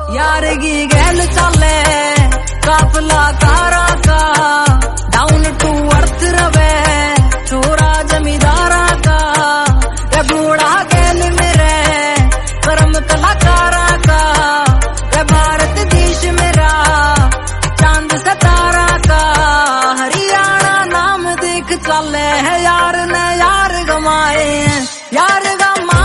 यार की गैल चले काफला कारा का डाउन टू अर्थ रवे छोरा जमींदारा का रे बूढ़ा गैल मेरे कर्म कलाकारा का रे भारत देश मेरा चांद सितारा का हरियाणा नाम देख चले है यार ने यार गमाए यार गमा